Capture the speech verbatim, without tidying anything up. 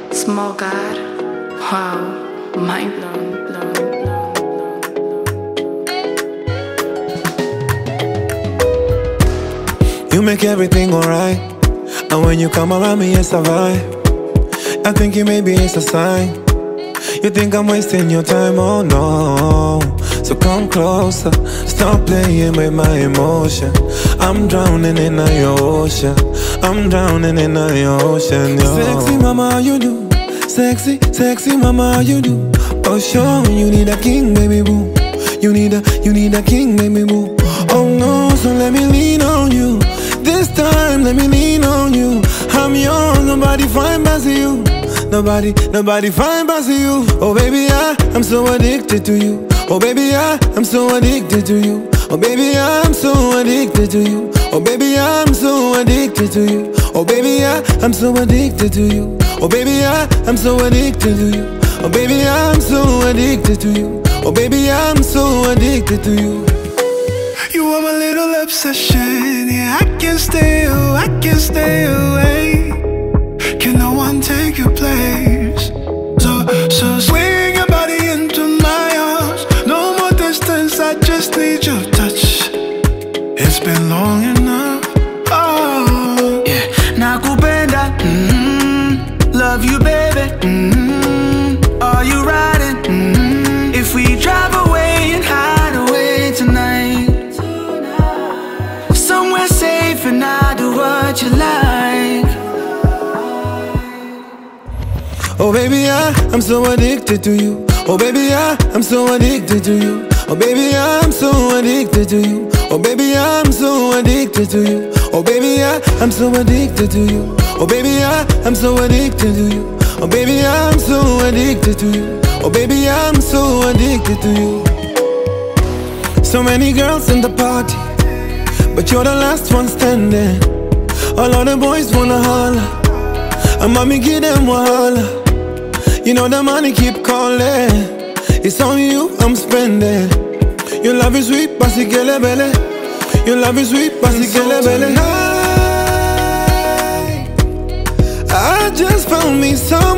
Small God, wow, mind blown, blown, blown, blown. You make everything alright, and when you come around me, it's a vibe. I think it maybe it's a sign. You think I'm wasting your time, oh no. So come closer, stop playing with my emotion. I'm drowning in your ocean. I'm drowning in your ocean, yo. Sexy mama, how you do? Sexy, sexy mama, how you do? Oh sure, you need a king, baby boo. You need a, you need a king, baby boo. Oh no, so let me lean on you. This time, let me lean on you. I'm yours, nobody find past you. Nobody, nobody find past you. Oh baby, I, I'm so addicted to you. Oh baby, I, I'm so addicted to you. Oh baby, I'm so addicted to you. Oh baby, I'm so addicted to you. Oh baby, I, I'm so addicted to you. Oh baby, I, I'm so addicted to you. Oh baby, I'm so addicted to you. Oh baby, I'm so addicted to you. You are my little obsession. Yeah, I can't stay, oh, I can't stay away. Can no one take your place? So, so swing your body into my arms. No more distance, I just need your touch. It's been long enough. Oh, yeah. Nakupenda, mm-hmm. Love you, baby. Mm-hmm. Are you riding? Mm-hmm. If we drive away and hide away tonight, somewhere safe and I do what you like. Oh baby, I, I'm so addicted to you. Oh baby, I, I'm so addicted to you. Oh baby, I'm so addicted to you. Oh baby, I'm so addicted to you. Oh baby, I, I'm so addicted to you. Oh baby, I, I'm so addicted to you. Oh baby, I'm so addicted to you. Oh baby, I'm so addicted to you. So many girls in the party, but you're the last one standing. All of the boys wanna holler, and mommy give them wahala. You know the money keep calling. It's on you I'm spending. Your love is sweet, pasikele bele. Your love is sweet, pasikele bele. I just found me some